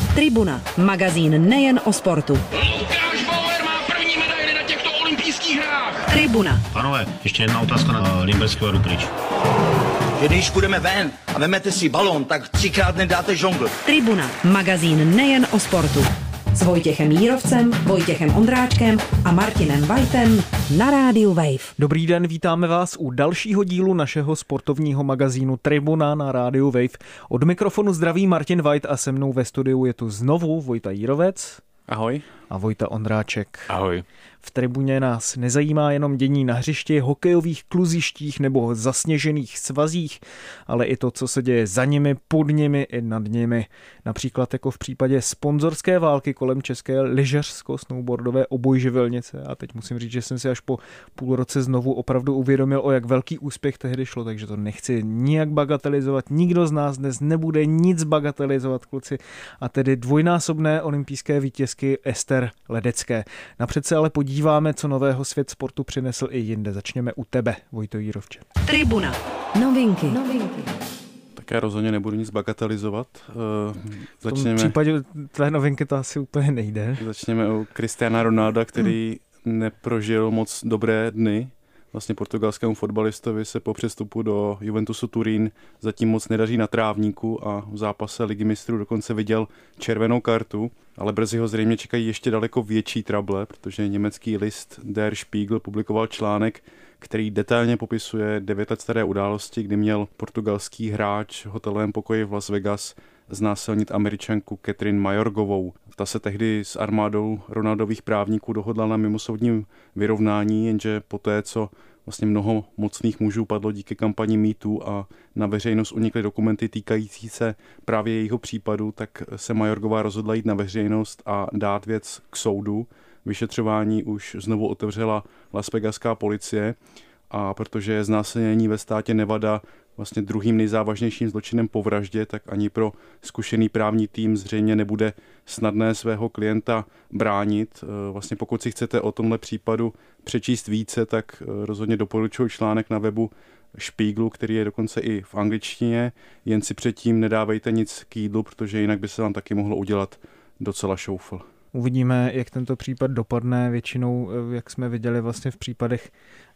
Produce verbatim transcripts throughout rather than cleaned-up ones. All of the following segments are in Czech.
Tribuna, magazín nejen o sportu. Lukáš Bauer má první medaili na těchto olympijských hrách. Tribuna. Panové, ještě jedna otázka na Limberského Rutrič. Že když půjdeme ven a vemete si balón, tak třikrát nedáte žongl. Tribuna, magazín nejen o sportu. S Vojtěchem Jírovcem, Vojtěchem Ondráčkem a Martinem Vajtem na rádiu Wave. Dobrý den, vítáme vás u dalšího dílu našeho sportovního magazínu Tribuna na rádiu Wave. Od mikrofonu zdraví Martin Vajt a se mnou ve studiu je tu znovu Vojta Jírovec. Ahoj. A Vojta Ondráček. Ahoj. V Tribuně nás nezajímá jenom dění na hřišti, hokejových kluzištích nebo zasněžených svazích, ale i to, co se děje za nimi, pod nimi i nad nimi. Například jako v případě sponzorské války kolem české lyžařsko-snowboardové obojživelnice. A teď musím říct, že jsem si až po půl roce znovu opravdu uvědomil, o jak velký úspěch tehdy šlo, takže to nechci nijak bagatelizovat. Nikdo z nás dnes nebude nic bagatelizovat, kluci. A tedy dvojnásobné olympijské vítězky Ester Ledecké. Napřed se ale podíváme, co nového svět sportu přinesl i jinde. Začněme u tebe, Vojto Jírovče. Tribuna. Novinky. Novinky. Tak já rozhodně nebudu nic bagatelizovat. Uh, začněme, v případě tvé novinky to asi úplně nejde. Začněme u Cristiana Ronalda, který hmm. neprožil moc dobré dny. Vlastně portugalskému fotbalistovi se po přestupu do Juventusu Turín zatím moc nedaří na trávníku a v zápase Ligy mistrů dokonce viděl červenou kartu, ale brzy ho zřejmě čekají ještě daleko větší trable, protože německý list Der Spiegel publikoval článek, který detailně popisuje devět let staré události, kdy měl portugalský hráč v hotelovém pokoji v Las Vegas znásilnit Američanku Catherine Majorgovou. Ta se tehdy s armádou Ronaldových právníků dohodla na mimosoudním vyrovnání, jenže poté, co vlastně mnoho mocných mužů padlo díky kampani MeToo a na veřejnost unikly dokumenty týkající se právě jejího případu, tak se Majorgová rozhodla jít na veřejnost a dát věc k soudu. Vyšetřování už znovu otevřela Las Vegaská policie a protože je znásilnění ve státě Nevada vlastně druhým nejzávažnějším zločinem po vraždě, tak ani pro zkušený právní tým zřejmě nebude snadné svého klienta bránit. Vlastně pokud si chcete o tomhle případu přečíst více, tak rozhodně doporučuji článek na webu Spiegelu, který je dokonce i v angličtině, jen si předtím nedávejte nic k jídlu, protože jinak by se vám taky mohlo udělat docela šoufl. Uvidíme, jak tento případ dopadne. Většinou, jak jsme viděli vlastně v případech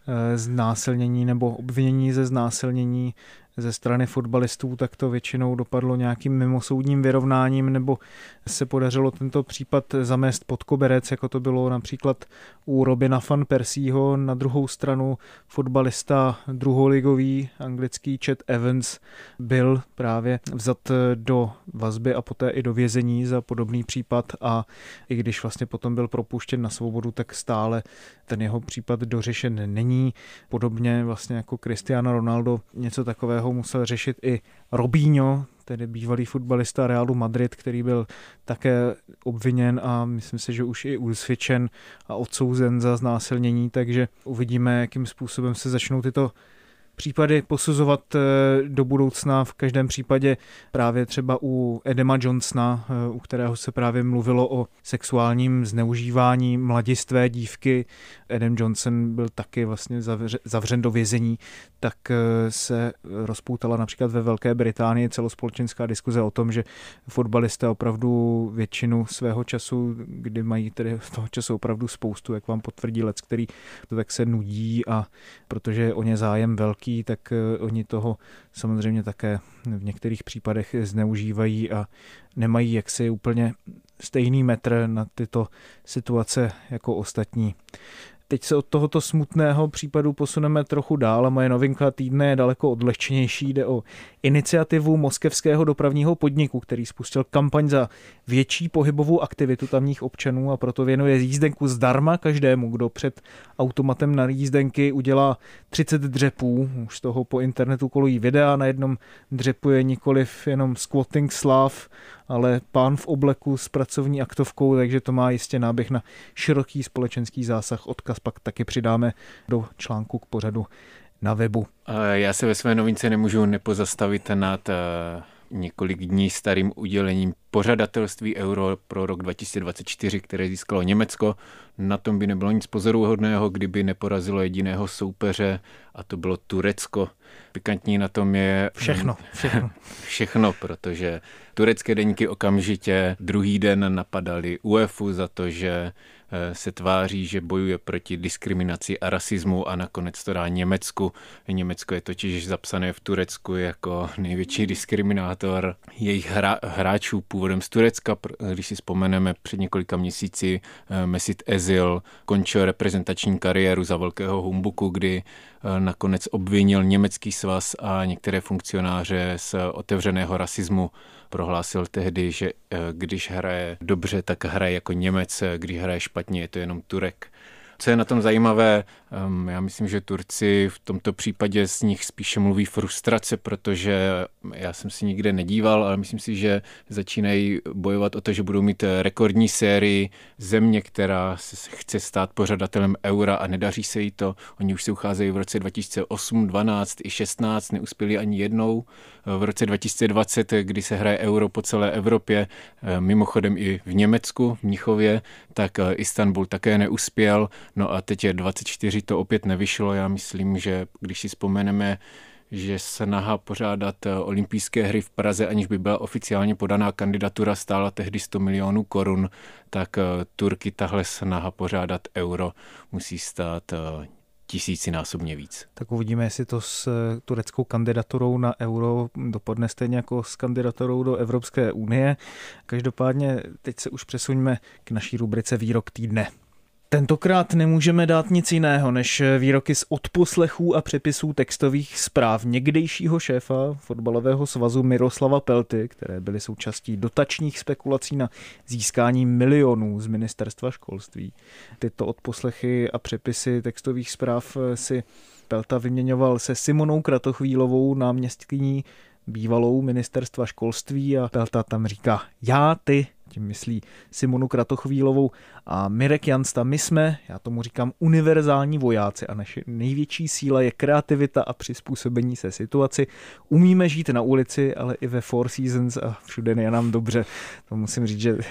znásilnění nebo obvinění ze znásilnění ze strany fotbalistů, tak to většinou dopadlo nějakým mimosoudním vyrovnáním nebo se podařilo tento případ zamést pod koberec, jako to bylo například u Robina van Persieho. Na druhou stranu fotbalista druholigový anglický Chet Evans byl právě vzat do vazby a poté i do vězení za podobný případ a i když vlastně potom byl propuštěn na svobodu, tak stále ten jeho případ dořešen není. Podobně vlastně jako Cristiano Ronaldo něco takového musel řešit i Robinho, tedy bývalý fotbalista Realu Madrid, který byl také obviněn a myslím si, že už i usvědčen a odsouzen za znásilnění, takže uvidíme, jakým způsobem se začnou tyto případy posuzovat do budoucna. V každém případě právě třeba u Adama Johnsona, u kterého se právě mluvilo o sexuálním zneužívání mladistvé dívky. Adam Johnson byl taky vlastně zavřen do vězení, tak se rozpoutala například ve Velké Británii celospolečenská diskuze o tom, že fotbalisté opravdu většinu svého času, kdy mají tedy z toho času opravdu spoustu, jak vám potvrdí lec, který to tak se nudí a protože je o ně zájem velký, tak oni toho samozřejmě také v některých případech zneužívají a nemají jaksi úplně stejný metr na tyto situace jako ostatní. Teď se od tohoto smutného případu posuneme trochu dál a moje novinka týdne je daleko odlehčenější. Jde o iniciativu moskevského dopravního podniku, který spustil kampaň za větší pohybovou aktivitu tamních občanů a proto věnuje jízdenku zdarma každému, kdo před automatem na jízdenky udělá třicet dřepů. Už z toho po internetu kolují videa, na jednom dřepu je nikoliv jenom squatting slav, ale pán v obleku s pracovní aktovkou, takže to má jistě náběh na široký společenský zásah. Odkaz pak taky přidáme do článku k pořadu na webu. Já se ve své novince nemůžu nepozastavit nad několik dní starým udělením pořadatelství Euro pro rok dva tisíce dvacet čtyři, které získalo Německo. Na tom by nebylo nic pozoruhodného, kdyby neporazilo jediného soupeře, a to bylo Turecko. Pikantní na tom je Všechno, všechno. všechno, protože turecké deníky okamžitě druhý den napadali UEFA za to, že se tváří, že bojuje proti diskriminaci a rasismu, a nakonec to dá Německu. Německo je totiž zapsané v Turecku jako největší diskriminátor jejich hra, hráčů původem z Turecka. Když si vzpomeneme, před několika měsíci Mesut Özil končil reprezentační kariéru za velkého humbuku, kdy nakonec obvinil německý svaz a některé funkcionáře z otevřeného rasismu. Prohlásil tehdy, že když hraje dobře, tak hraje jako Němec, když hraje špatně, je to jenom Turek. Co je na tom zajímavé, já myslím, že Turci v tomto případě z nich spíše mluví frustrace, protože já jsem si nikde nedíval, ale myslím si, že začínají bojovat o to, že budou mít rekordní sérii. Země, která se chce stát pořadatelem Eura a nedaří se jí to. Oni už se ucházejí v roce dva tisíce osm, dvanáct i šestnáct, neuspěli ani jednou. V roce dva tisíce dvacet, kdy se hraje Euro po celé Evropě, mimochodem i v Německu, v Mnichově, tak Istanbul také neuspěl. No a teď je dvacet čtyři, to opět nevyšlo. Já myslím, že když si vzpomeneme, že snaha pořádat olympijské hry v Praze, aniž by byla oficiálně podaná kandidatura, stála tehdy sto milionů korun, tak Turky tahle snaha pořádat Euro musí stát tisícinásobně víc. Tak uvidíme, jestli to s tureckou kandidaturou na Euro dopadne stejně jako s kandidaturou do Evropské unie. Každopádně teď se už přesuňme k naší rubrice Výrok týdne. Tentokrát nemůžeme dát nic jiného než výroky z odposlechů a přepisů textových zpráv někdejšího šéfa fotbalového svazu Miroslava Pelty, které byly součástí dotačních spekulací na získání milionů z ministerstva školství. Tyto odposlechy a přepisy textových zpráv si Pelta vyměňoval se Simonou Kratochvílovou, náměstkyní bývalou ministerstva školství, a Pelta tam říká já, ty, tím myslí Simonu Kratochvílovou, a Mirek Jansta, my jsme, já tomu říkám, univerzální vojáci a naše největší síla je kreativita a přizpůsobení se situaci. Umíme žít na ulici, ale i ve Four Seasons a všude je nám dobře. To musím říct, že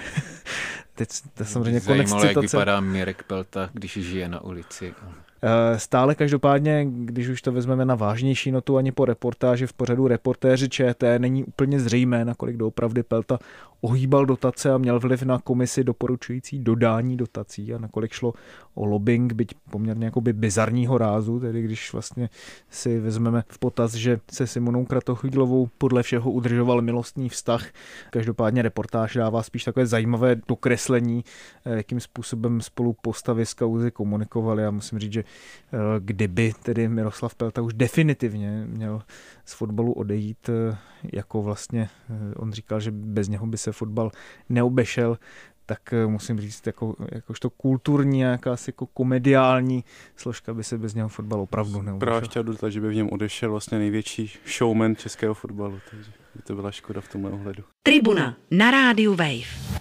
teď to samozřejmě konec citace. Jak vypadá Mirek Pelta, když žije na ulici. Stále každopádně, když už to vezmeme na vážnější notu, ani po reportáži v pořadu Reportéři ČT není úplně zřejmé, nakolik doopravdy Pelta ohýbal dotace a měl vliv na komisi doporučující dodání dotací a nakolik šlo o lobbying, byť poměrně jakoby bizarního rázu, tedy když vlastně si vezmeme v potaz, že se Simonou Kratochvílovou podle všeho udržoval milostný vztah. Každopádně reportáž dává spíš takové zajímavé dokreslení, jakým způsobem spolu postavy z kauzy komunikovali, a musím říct, že kdyby tedy Miroslav Pelta už definitivně měl z fotbalu odejít, jako vlastně on říkal, že bez něho by se fotbal neobešel, tak musím říct, jako, jakožto kulturní, jakási jako komediální složka by se bez něho fotbal opravdu neobešel. Právě chtěl dodat, že by v něm odešel vlastně největší showman českého fotbalu, takže by to byla škoda v tomhle ohledu. Tribuna na rádiu Wave.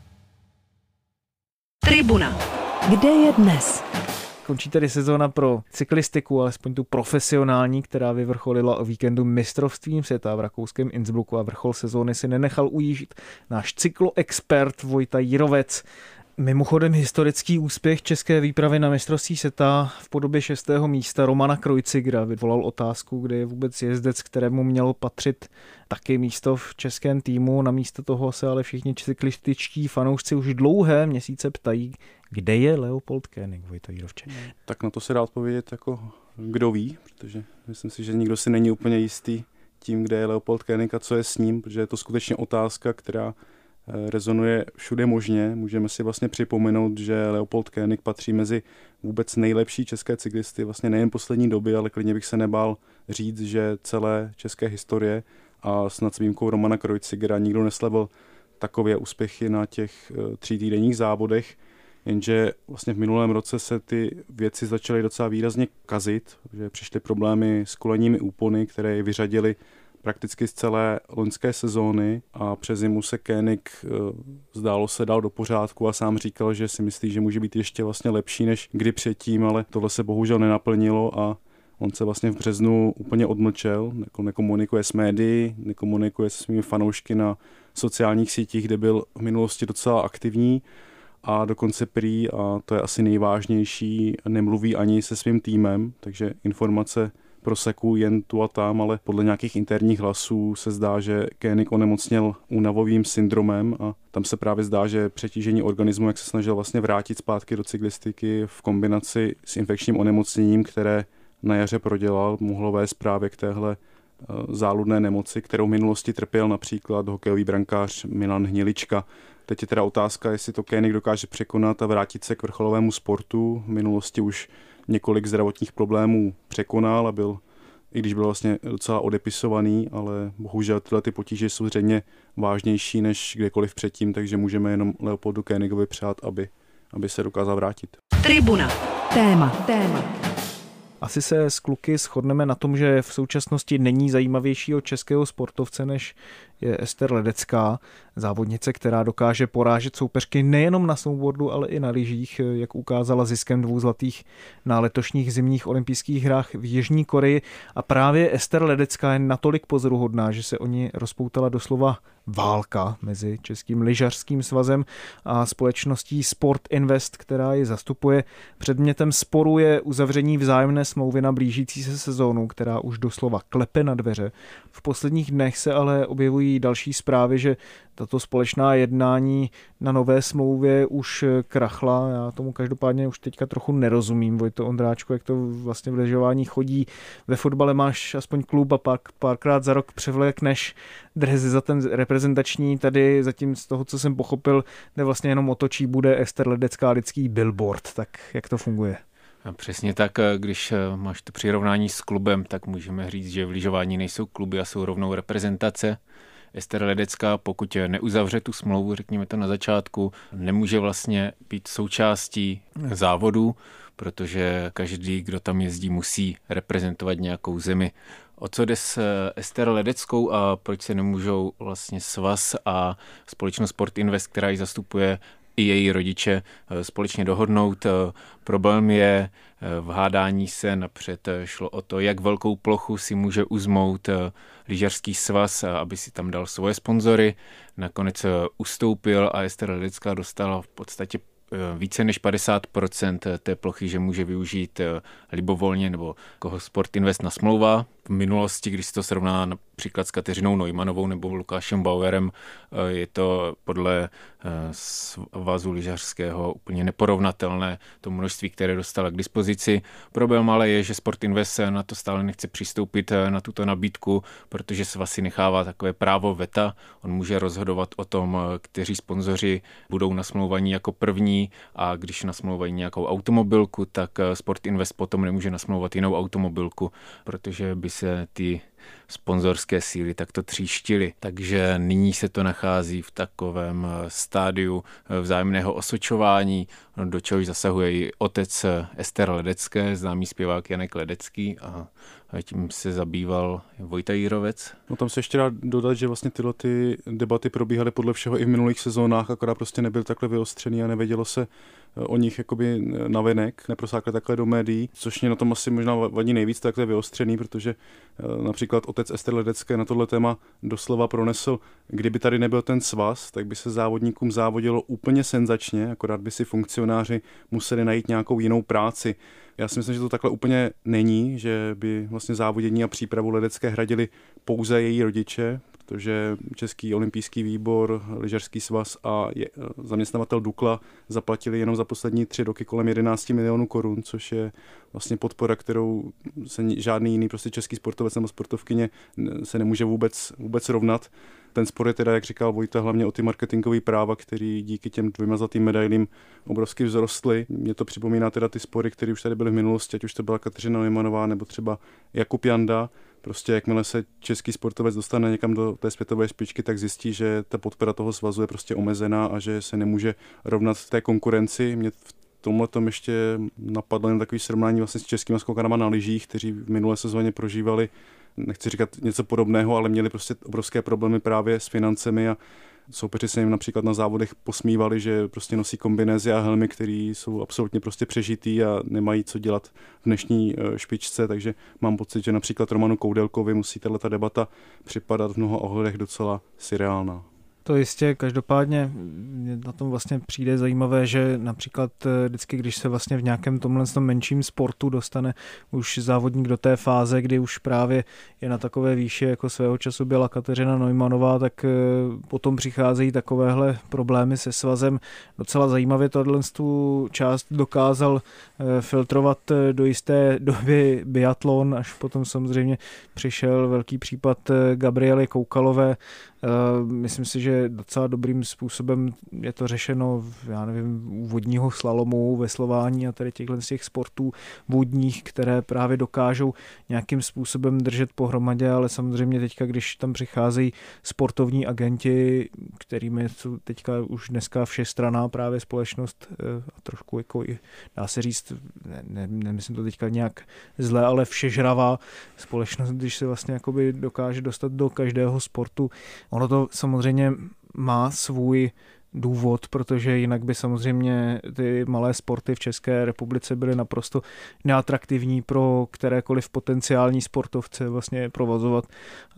Tribuna. Kde je dnes? Končí tedy sezóna pro cyklistiku, alespoň tu profesionální, která vyvrcholila o víkendu mistrovstvím světa v rakouském Innsbrucku, a vrchol sezóny si nenechal ujíždět náš cykloexpert Vojta Jirovec. Mimochodem historický úspěch české výpravy na mistrovství světa v podobě šestého místa Romana Kreuzigra vyvolal otázku, kde je vůbec jezdec, kterému mělo patřit taky místo v českém týmu. Namísto toho se ale všichni cyklističtí fanoušci už dlouhé měsíce ptají, kde je Leopold Koenig, Vojto Jirovče. Tak na to se dá odpovědět jako kdo ví, protože myslím si, že nikdo si není úplně jistý tím, kde je Leopold Koenig a co je s ním, protože je to skutečně otázka, která rezonuje všude možně. Můžeme si vlastně připomenout, že Leopold Koenig patří mezi vůbec nejlepší české cyklisty, vlastně nejen poslední doby, ale klidně bych se nebál říct, že celé české historie, a snad s výjimkou Romana Kreuzigera nikdo neslavil takové úspěchy na těch třítýdenních závodech, jenže vlastně v minulém roce se ty věci začaly docela výrazně kazit, že přišly problémy s kolenními úpony, které je vyřadily prakticky z celé loňské sezóny, a přes zimu se Koenig zdálo se dal do pořádku a sám říkal, že si myslí, že může být ještě vlastně lepší než kdy předtím, ale tohle se bohužel nenaplnilo a On se vlastně v březnu úplně odmlčel, nekomunikuje s médií, nekomunikuje se svými fanoušky na sociálních sítích, kde byl v minulosti docela aktivní a dokonce prý, a to je asi nejvážnější, nemluví ani se svým týmem, takže informace prosekují jen tu a tam, ale podle nějakých interních hlasů se zdá, že Koenig onemocněl únavovým syndromem a tam se právě zdá, že přetížení organismu, jak se snažil vlastně vrátit zpátky do cyklistiky v kombinaci s infekčním onemocněním, které na jaře prodělal, mohlo vést právě k téhle záludné nemoci, kterou v minulosti trpěl například hokejový brankář Milan Hnilička. Teď je teda otázka, jestli to Koenig dokáže překonat a vrátit se k vrcholovému sportu. V minulosti už několik zdravotních problémů překonal a byl, i když byl vlastně docela odepisovaný, ale bohužel tyhle ty potíže jsou zřejmě vážnější než kdekoliv předtím, takže můžeme jenom Leopoldu Koenigovi přát, aby, aby se dokázal vrátit. Tribuna. Téma. Téma. Asi se s kluky shodneme na tom, že v současnosti není zajímavějšího českého sportovce, než je Ester Ledecká, závodnice, která dokáže porážet soupeřky nejenom na snowboardu, ale i na lyžích, jak ukázala ziskem dvou zlatých na letošních zimních olympijských hrách v Jižní Koreji. A právě Ester Ledecká je natolik pozoruhodná, že se o ní rozpoutala doslova válka mezi Českým lyžařským svazem a společností Sport Invest, která ji zastupuje. Předmětem sporu je uzavření vzájemné smlouvy na blížící se sezónu, která už doslova klepe na dveře. V posledních dnech se ale objevují další zprávy, že tato společná jednání na nové smlouvě už krachla. Já tomu každopádně už teďka trochu nerozumím, Vojto Ondráčko, jak to vlastně v lyžování chodí. Ve fotbale máš aspoň klub a pak párkrát za rok převlékneš dresy za ten reprezentační. Tady zatím z toho, co jsem pochopil, jde vlastně jenom o to, čí bude Ester Ledecká lidský billboard. Tak jak to funguje? Přesně tak, když máš to přirovnání s klubem, tak můžeme říct, že v lyžování nejsou kluby a jsou rovnou reprezentace. Ester Ledecká, pokud neuzavře tu smlouvu, řekněme to na začátku, nemůže vlastně být součástí závodu, protože každý, kdo tam jezdí, musí reprezentovat nějakou zemi. O co jde s Ester Ledeckou a proč se nemůžou vlastně svaz a společnost Sport Invest, která ji zastupuje, i její rodiče společně dohodnout. Problém je v hádání se napřed. Šlo o to, jak velkou plochu si může uzmout lyžařský svaz, aby si tam dal svoje sponzory. Nakonec ustoupil a Ester Ledecká dostala v podstatě více než padesát procent té plochy, že může využít libovolně nebo koho Sport Invest nasmlouvá. V minulosti, když se to srovná například s Kateřinou Neumannovou nebo Lukášem Bauerem, je to podle svazu lyžařského úplně neporovnatelné to množství, které dostala k dispozici. Problém ale je, že Sport Invest na to stále nechce přistoupit na tuto nabídku, protože svaz si nechává takové právo veta. On může rozhodovat o tom, kteří sponzoři budou nasmlouvaní jako první, a když nasmlouvají nějakou automobilku, tak Sport Invest potom nemůže nasmlouvat jinou automobilku, protože by se ty sponzorské síly takto tříštily. Takže nyní se to nachází v takovém stádiu vzájemného osočování, do čehož zasahuje i otec Ester Ledecké, známý zpěvák Janek Ledecký, a tím se zabýval Vojta Jírovec. No tam se ještě dá dodat, že vlastně tyhle ty debaty probíhaly podle všeho i v minulých sezónách, akorát prostě nebyl takhle vyostřený a nevědělo se o nich jakoby navenek, neprosákli takhle do médií, což mě na tom asi možná vadí nejvíc, takhle vyostřený, protože například otec Ester Ledecké na tohle téma doslova pronesl, kdyby tady nebyl ten svaz, tak by se závodníkům závodilo úplně senzačně, akorát by si funkcionáři museli najít nějakou jinou práci. Já si myslím, že to takhle úplně není, že by vlastně závodění a přípravu Ledecké hradili pouze její rodiče, protože Český olympijský výbor, lyžařský svaz a je, zaměstnavatel Dukla zaplatili jenom za poslední tři roky kolem jedenáct milionů korun, což je vlastně podpora, kterou se žádný jiný prostě český sportovec nebo sportovkyně se nemůže vůbec, vůbec rovnat. Ten spor je teda, jak říkal Vojta, hlavně o ty marketingové práva, který díky těm dvěma zlatým medailím obrovsky vzrostly. Mně to připomíná teda ty spory, které už tady byly v minulosti, ať už to byla Kateřina Neumannová nebo třeba Jakub Janda. Prostě jakmile se český sportovec dostane někam do té světové špičky, tak zjistí, že ta podpora toho svazu je prostě omezená a že se nemůže rovnat té konkurenci. Mě v tomhle tom ještě napadlo jen takový srovnání vlastně s českými skokanama na lyžích, kteří v minulé sezóně prožívali, nechci říkat něco podobného, ale měli prostě obrovské problémy právě s financemi a Soupeři se jim například na závodech posmívali, že prostě nosí kombinézy a helmy, které jsou absolutně prostě přežitý a nemají co dělat v dnešní špičce, takže mám pocit, že například Romanu Koudelkovi musí tato debata připadat v mnoha ohledech docela surreálna. To jistě, každopádně na tom vlastně přijde zajímavé, že například vždycky, když se vlastně v nějakém tomhle menším sportu dostane už závodník do té fáze, kdy už právě je na takové výši, jako svého času byla Kateřina Neumannová, tak potom přicházejí takovéhle problémy se svazem. Docela zajímavě tohle tu část dokázal filtrovat do jisté doby biatlon, až potom samozřejmě přišel velký případ Gabriely Koukalové. Myslím si, že docela dobrým způsobem je to řešeno, já nevím, u vodního slalomu, veslování a tady těchto z těch sportů vodních, které právě dokážou nějakým způsobem držet pohromadě, ale samozřejmě teďka, když tam přicházejí sportovní agenti, kterými jsou teďka už dneska všestranná právě společnost a trošku jako i, dá se říct, ne, ne, nemyslím to teďka nějak zle, ale všežravá společnost, když se vlastně jakoby dokáže dostat do každého sportu. Ono to samozřejmě má svůj důvod, protože jinak by samozřejmě ty malé sporty v České republice byly naprosto neatraktivní pro kterékoliv potenciální sportovce vlastně provozovat,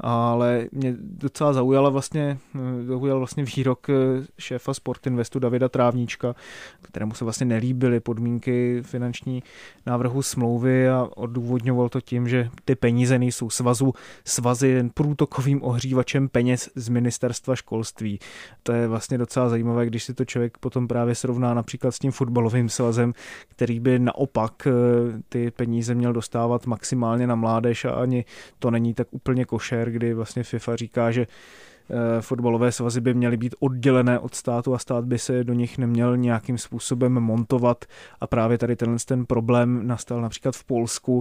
ale mě docela zaujala vlastně, zaujal vlastně výrok šéfa Sportinvestu Davida Trávníčka, kterému se vlastně nelíbily podmínky finanční návrhu smlouvy a odůvodňoval to tím, že ty peníze nejsou svazu, svazy jen průtokovým ohřívačem peněz z ministerstva školství. To je vlastně docela zajímavé, když si to člověk potom právě srovná například s tím fotbalovým svazem, který by naopak ty peníze měl dostávat maximálně na mládež a ani to není tak úplně košer, kdy vlastně FIFA říká, že fotbalové svazy by měly být oddělené od státu a stát by se do nich neměl nějakým způsobem montovat a právě tady tenhle ten problém nastal například v Polsku,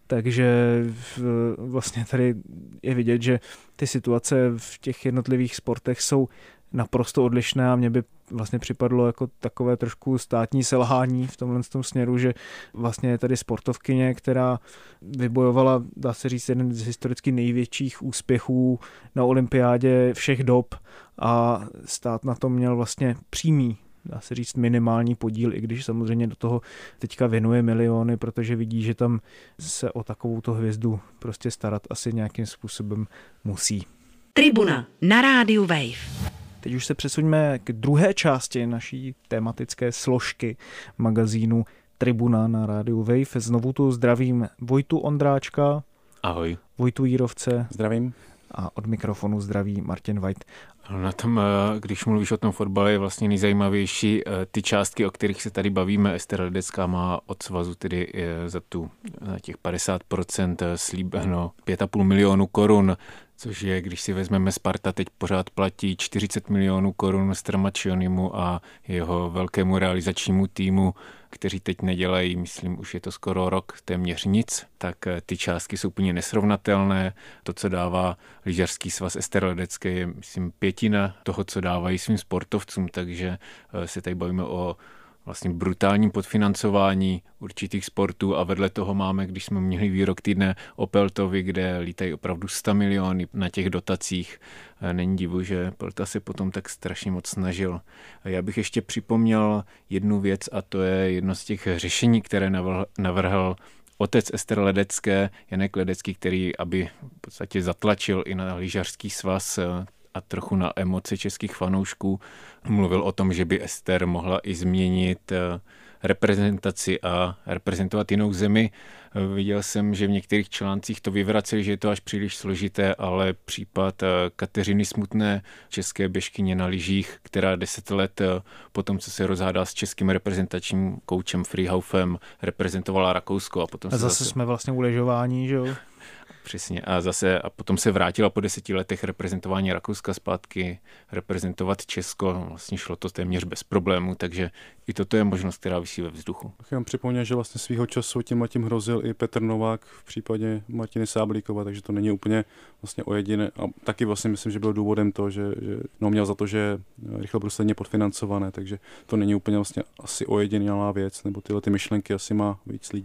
takže vlastně tady je vidět, že ty situace v těch jednotlivých sportech jsou naprosto odlišné a mně by vlastně připadlo jako takové trošku státní selhání v tomhle tom směru, že vlastně je tady sportovkyně, která vybojovala, dá se říct, jeden z historicky největších úspěchů na olympiádě všech dob a stát na tom měl vlastně přímý, dá se říct, minimální podíl, i když samozřejmě do toho teďka věnuje miliony, protože vidí, že tam se o takovouto hvězdu prostě starat asi nějakým způsobem musí. Tribuna na rádiu Wave. Teď už se přesuňme k druhé části naší tematické složky magazínu Tribuna na rádiu Wave. Znovu tu zdravím Vojtu Ondráčka. Ahoj. Vojtu Jírovce. Zdravím. A od mikrofonu zdraví Martin White. Na tom, když mluvíš o tom fotbale, je vlastně nejzajímavější ty částky, o kterých se tady bavíme. Ester Ledecká má od svazu tedy za tu za těch padesát procent slíbeno pět a půl milionu korun, což je, když si vezmeme, Sparta teď pořád platí čtyřicet milionů korun Stramačionimu a jeho velkému realizačnímu týmu, kteří teď nedělají, myslím, už je to skoro rok, téměř nic, tak ty částky jsou úplně nesrovnatelné. To, co dává lyžařský svaz Ester Ledecké, je, myslím, pětina toho, co dávají svým sportovcům, takže se tady bavíme o vlastně brutálním podfinancování určitých sportů a vedle toho máme, když jsme měli výrok týdne o Peltovi, kde lítají opravdu sto miliony na těch dotacích. Není divu, že Pelta se potom tak strašně moc snažil. Já bych ještě připomněl jednu věc a to je jedno z těch řešení, které navrhl, navrhl otec Ester Ledecké, Janek Ledecký, který aby v podstatě zatlačil i na lyžařský svaz a trochu na emoce českých fanoušků. Mluvil o tom, že by Ester mohla i změnit reprezentaci a reprezentovat jinou zemi. Viděl jsem, že v některých článcích to vyvraceli, že je to až příliš složité, ale případ Kateřiny Smutné, české běžkyně na lyžích, která deset let potom, co se rozhádá s českým reprezentačním koučem Freehaufem, reprezentovala Rakousko. A, potom a zase, zase jsme vlastně u lyžování, že jo? Přesně. A zase a potom se vrátila po deseti letech reprezentování Rakouska zpátky, reprezentovat Česko. Vlastně šlo to téměř bez problémů, takže i toto je možnost, která visí ve vzduchu. Já vám připomněl, že vlastně svýho času tím a tím hrozil i Petr Novák v případě Martiny Sáblíkové, takže to není úplně vlastně ojediné. A taky vlastně myslím, že byl důvodem to, že, že no, měl za to, že je rychle bruselně podfinancované, takže to není úplně vlastně asi ojedinělá věc, nebo tyhle ty myšlenky asi má víc lidí.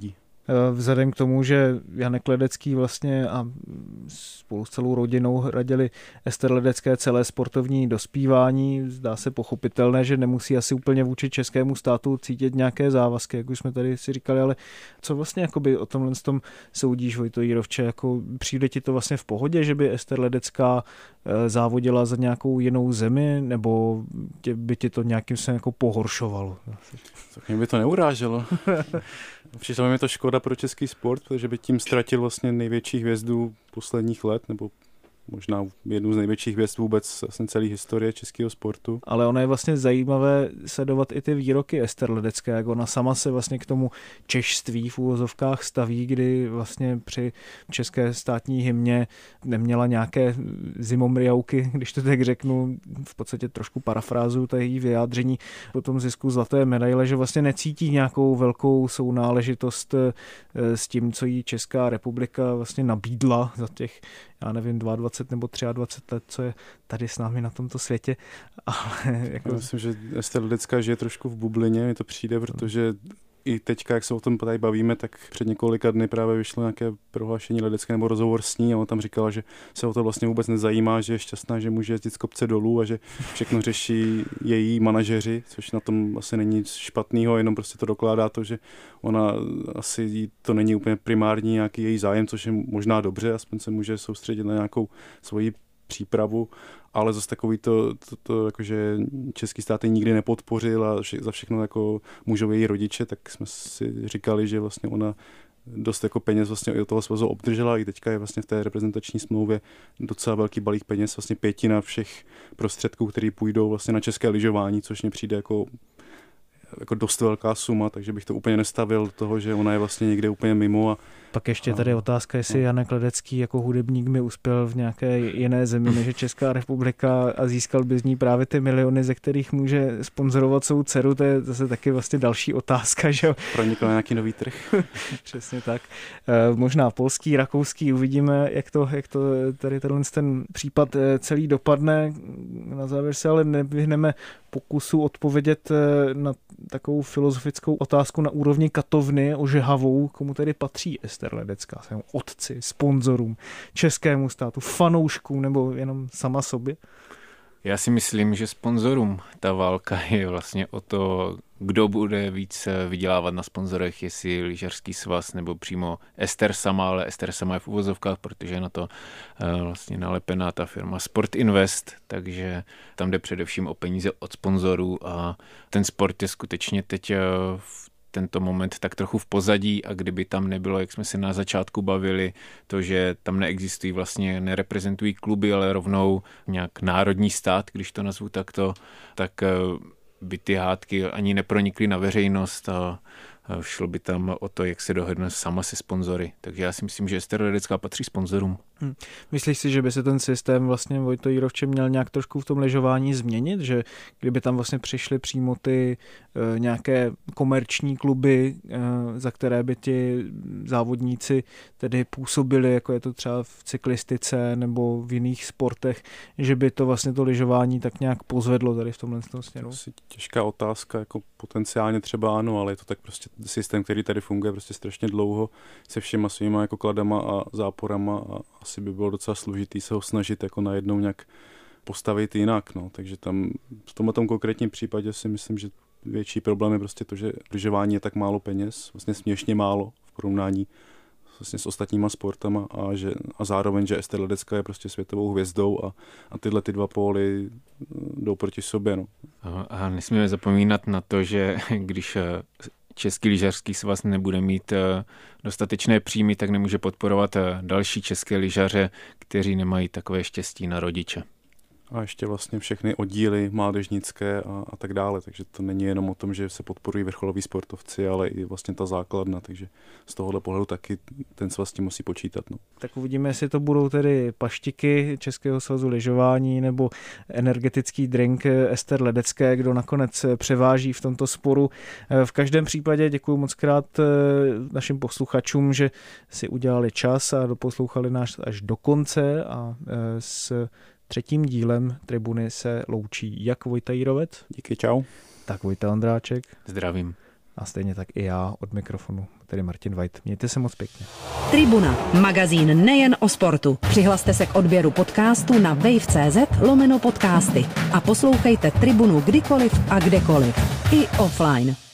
vzhledem k tomu, že Janek Ledecký vlastně a spolu s celou rodinou radili Ester Ledecké celé sportovní dospívání, zdá se pochopitelné, že nemusí asi úplně vůči českému státu cítit nějaké závazky, jak už jsme tady si říkali, ale co vlastně jakoby o tomhle tom soudíš, Vojto Jírovče, jako přijde ti to vlastně v pohodě, že by Ester Ledecká závodila za nějakou jinou zemi, nebo tě, by ti to nějakým se jako pohoršovalo? Tak mě by to neuráželo. Přišlo mi to škoda pro český sport, protože by tím ztratil vlastně největší hvězdu posledních let, nebo možná jednu z největších hvězd vůbec vlastně celé historie českého sportu. Ale ono je vlastně zajímavé sledovat i ty výroky Ester Ledecké, jak ona sama se vlastně k tomu češství v úvozovkách staví, kdy vlastně při české státní hymně neměla nějaké zimomriauky, když to tak řeknu, v podstatě trošku parafrázu to její vyjádření po tom zisku zlaté medaile, že vlastně necítí nějakou velkou sounáležitost s tím, co jí Česká republika vlastně nabídla za těch, já nevím, dvacet dva nebo dvacet tři let, co je tady s námi na tomto světě. Ale jako... Já myslím, že Ester Ledecká žije trošku v bublině, mi to přijde, protože i teďka, jak se o tom tady bavíme, tak před několika dny právě vyšlo nějaké prohlášení Ledecké nebo rozhovor s ní a ona tam říkala, že se o to vlastně vůbec nezajímá, že je šťastná, že může jezdit z kopce dolů a že všechno řeší její manažeři, což na tom asi není nic špatného, jenom prostě to dokládá to, že ona asi to není úplně primární nějaký její zájem, což je možná dobře, aspoň se může soustředit na nějakou svoji přípravu, ale zase takový to, to, to jakože český stát nikdy nepodpořil a vše, za všechno jako můžou její rodiče, tak jsme si říkali, že vlastně ona dost jako peněz vlastně od toho svazu obdržela i teďka je vlastně v té reprezentační smlouvě docela velký balík peněz, vlastně pětina všech prostředků, které půjdou vlastně na české lyžování, což mě přijde jako jako dost velká suma, takže bych to úplně nestavil toho, že ona je vlastně někde úplně mimo. A, Pak ještě tady otázka, jestli Janek Ledecký jako hudebník by uspěl v nějaké jiné zemi než Česká republika a získal by z ní právě ty miliony, ze kterých může sponzorovat svou dceru, to je zase taky vlastně další otázka, že jo. Pronikl na nějaký nový trh. Přesně tak. E, možná polský, rakouský, uvidíme, jak to, jak to tady tenhle ten případ celý dopadne. Na závěr se ale nevyhneme pokusu odpovědět na takovou filozofickou otázku na úrovni katovny ožehavou, komu tedy patří Ester Ledecká, svému otci, sponzorům, českému státu, fanouškům nebo jenom sama sobě? Já si myslím, že sponzorům ta válka je vlastně o to, kdo bude víc vydělávat na sponzorech, jestli lyžařský svaz nebo přímo Ester sama, ale Ester sama je v uvozovkách, protože je na to vlastně nalepená ta firma Sport Invest, takže tam jde především o peníze od sponzorů a ten sport je skutečně teď v tento moment tak trochu v pozadí a kdyby tam nebylo, jak jsme se na začátku bavili, to, že tam neexistují vlastně, nereprezentují kluby, ale rovnou nějak národní stát, když to nazvu takto, tak by ty hádky ani nepronikly na veřejnost a šlo by tam o to, jak se dohodne sama se sponzory. Takže já si myslím, že Ester Ledecká patří sponzorům. Hmm. Myslíš si, že by se ten systém vlastně, Vojto Jírovče, měl nějak trošku v tom lyžování změnit? Že kdyby tam vlastně přišly přímo ty e, nějaké komerční kluby, e, za které by ti závodníci tedy působili, jako je to třeba v cyklistice nebo v jiných sportech, že by to vlastně to lyžování tak nějak pozvedlo tady v tomhle směru? To je těžká otázka, jako potenciálně třeba ano, ale je to tak prostě systém, který tady funguje prostě strašně dlouho se všema svýma jako kladama a záporama a asi by bylo docela složitý se ho snažit jako najednou nějak postavit jinak, no. Takže tam v tomhle tom konkrétním případě si myslím, že větší problém je prostě to, že lyžování je tak málo peněz, vlastně směšně málo v porovnání vlastně s ostatníma sportama a, že, a zároveň, že Ester Ledecká je prostě světovou hvězdou a, a tyhle ty dva póly jdou proti sobě, no. A nesmíme zapomínat na to, že když Český lyžařský svaz nebude mít dostatečné příjmy, tak nemůže podporovat další české lyžaře, kteří nemají takové štěstí na rodiče. A ještě vlastně všechny oddíly mládežnické a, a tak dále, takže to není jenom o tom, že se podporují vrcholoví sportovci, ale i vlastně ta základna, takže z tohohle pohledu taky ten svaz tím musí počítat. No. Tak uvidíme, jestli to budou tedy paštiky Českého svazu lyžování nebo energetický drink Ester Ledecké, kdo nakonec převáží v tomto sporu. V každém případě děkuji moc krát našim posluchačům, že si udělali čas a doposlouchali nás až do konce a s třetím dílem Tribuny se loučí jak Vojta Jírovec. Díky, čau. Tak Vojta Ondráček. Zdravím. a stejně tak i já od mikrofonu, tedy Martin White. Mějte se moc pěkně. Tribuna, magazín nejen o sportu. Přihlaste se k odběru podcastu na wave.cz lomeno podcasty a poslouchejte Tribunu kdykoliv a kdekoliv. I offline.